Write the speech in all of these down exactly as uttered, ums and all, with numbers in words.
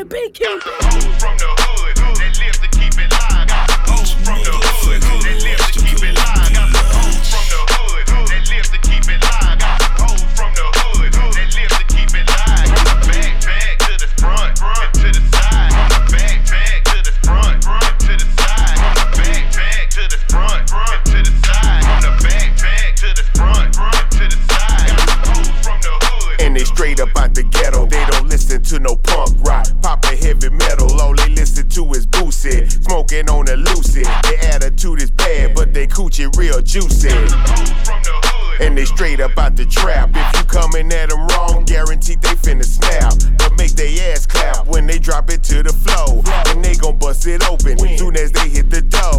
the beat, keep from the hood that lives to keep it live. Hoes from the hood that lives to keep it live. Got some hoes from the hood that lives to keep it live. Got some hoes from the hood that lives to keep it live. Back, back to the front, front to the side. Back, back to the front, front to the side. Back, back to the front, front to the side. On the back, back to the front, front to the side. Hoes from the hood. And they straight up out the ghetto. They don't listen to no punk rock, poppin' heavy metal. All they listen to is Boosie, smoking on a Lucid. Their attitude is bad, but they coochie real juicy. And they straight up out the trap. If you comin' at them wrong, guaranteed they finna snap. But make they ass clap when they drop it to the floor. And they gon' bust it open soon as they hit the dough.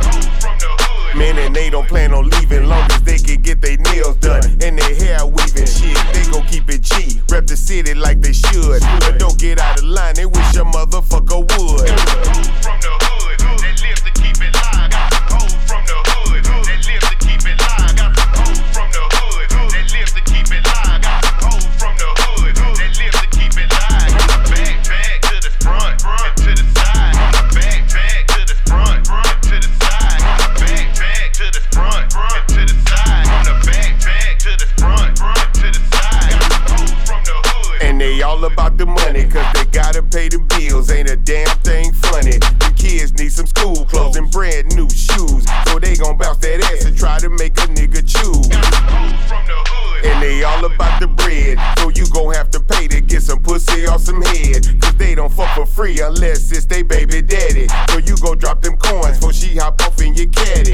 Man, and they don't plan on leaving long as they can get their nails done and their hair weaving. Shit, they gon' keep it G, rep the city like they should. But don't get out of line, they wish a motherfucker would. From the hood that lives to keep it live. Got some hoes from the hood that lives to keep it live. Got some hoes from the hood that lives to keep it live. Got some hoes from the hood that lives to keep it live. Back, back to the front, front to the side. Back, back to the front, front to the side. Back, back to the front, front to the side. On the back, back to the front, front to the side. Hoes from the hood. And they all about the money, cause they gotta pay the bills. Ain't a damn thing funny. The kids need some school clothes and brand new shoes. So they gon' bounce that ass and try to make a nigga choose. And they all about the bread, so you gon' have to pay to get some pussy or some head. Cause they don't fuck for free unless it's they baby daddy. So you gon' drop them coins before she hop off in your caddy.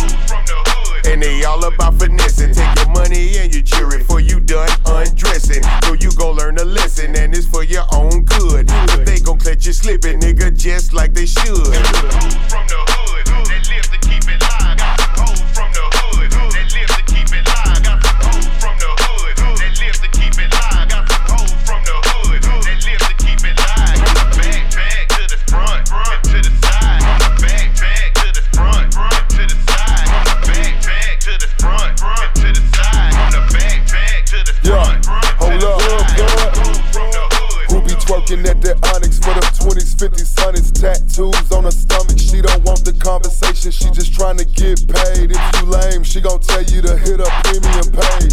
And they all about finessing. Take your money and your jewelry before you done undressing. So you gon' learn a lesson and it's for your own good. But they gon' catch you slipping, nigga, just like they should. From the hood that lives to keep it live. Got some hoes from the hood that lives to keep it live. Got some hoes from the hood that lives to keep it live. Got some hoes from the hood that lives to keep it live. Back, back to the front, front to the side. Back, back to the front, front to the side. Back, back to the front, front to the side. On the back, back to the front, front to the side. From the hood. Who be twerking at that Onyx for them twenties, fifties, hundreds, tattoos on her stomach? She don't want the conversation, she just trying to get paid. If you lame, she gon' tell you to hit her premium page.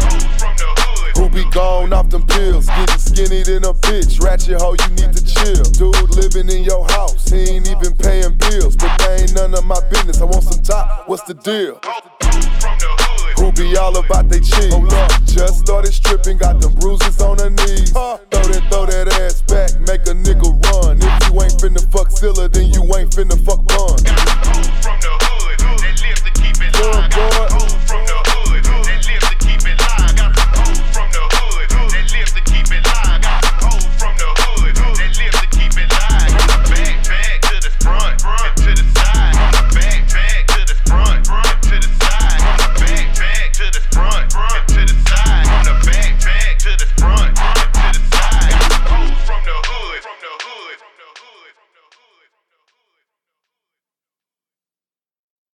Who be gone off them pills, getting skinny than a bitch. Ratchet hoe, you need to chill. Dude living in your house, he ain't even paying bills. But that ain't none of my business, I want some top, what's the deal? Who be all about they cheese? Hold up, just started stripping, got them bruises on her knees. Throw that, throw that ass